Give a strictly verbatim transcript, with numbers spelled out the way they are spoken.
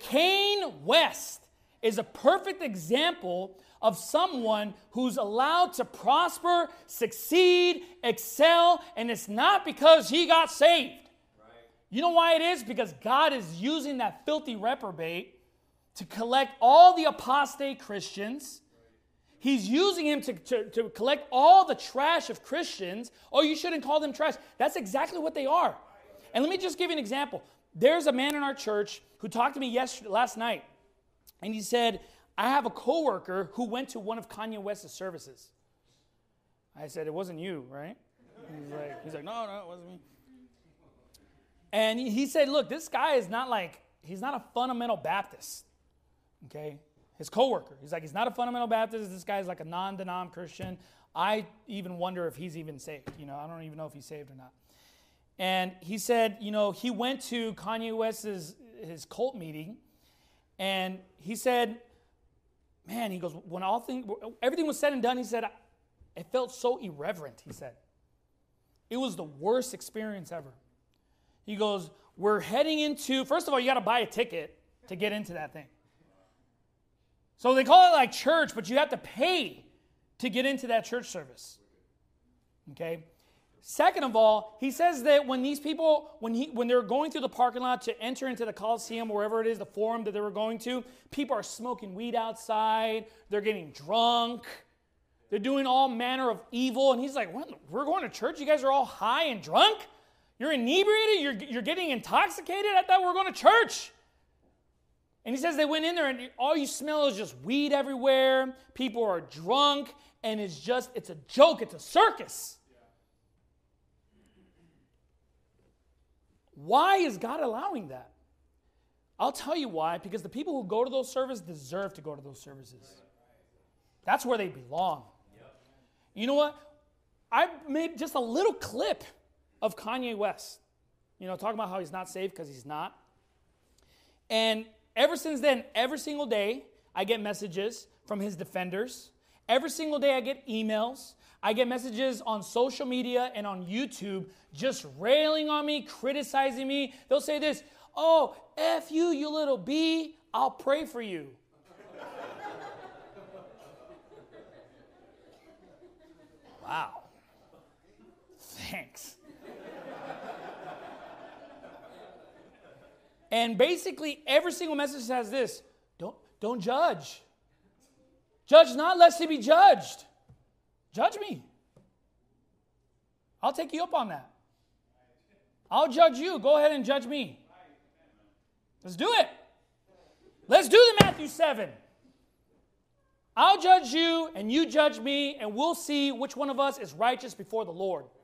Kanye West is a perfect example of someone who's allowed to prosper, succeed, excel, and it's not because he got saved. Right. You know why it is? Because God is using that filthy reprobate to collect all the apostate Christians. He's using him to, to, to collect all the trash of Christians. Oh, you shouldn't call them trash. That's exactly what they are. And let me just give you an example. There's a man in our church who talked to me yesterday, last night, and he said, I have a coworker who went to one of Kanye West's services. I said, it wasn't you, right? He's like, he's like, no, no, it wasn't me. And he said, look, this guy is not like, he's not a fundamental Baptist, okay? His coworker, he's like, he's not a fundamental Baptist. This guy's like a non-denom Christian. I even wonder if he's even saved. You know, I don't even know if he's saved or not. And he said, you know, he went to Kanye West's his cult meeting, and he said, man, he goes, when all things, everything was said and done, he said, it felt so irreverent, he said. It was the worst experience ever. He goes, we're heading into, first of all, you got to buy a ticket to get into that thing. So they call it like church, but you have to pay to get into that church service. Okay? Second of all, he says that when these people, when he, when they're going through the parking lot to enter into the Coliseum, or wherever it is, the forum that they were going to, people are smoking weed outside. They're getting drunk. They're doing all manner of evil. And he's like, what? We're going to church? You guys are all high and drunk? You're inebriated? You're, you're getting intoxicated? I thought we were going to church. And he says they went in there and all you smell is just weed everywhere. People are drunk. And it's just, it's a joke. It's a circus. Why is God allowing that? I'll tell you why. Because the people who go to those services deserve to go to those services. That's where they belong. You know what? I made just a little clip of Kanye West. You know, talking about how he's not saved because he's not. And ever since then, every single day, I get messages from his defenders. Every single day I get emails. I get messages on social media and on YouTube just railing on me, criticizing me. They'll say this, oh, F you, you little B, I'll pray for you. Wow. Thanks. And basically every single message has this, don't, don't judge. Judge not lest he be judged. Judge me. I'll take you up on that. I'll judge you. Go ahead and judge me. Let's do it. Let's do the Matthew seven. I'll judge you and you judge me, and we'll see which one of us is righteous before the Lord.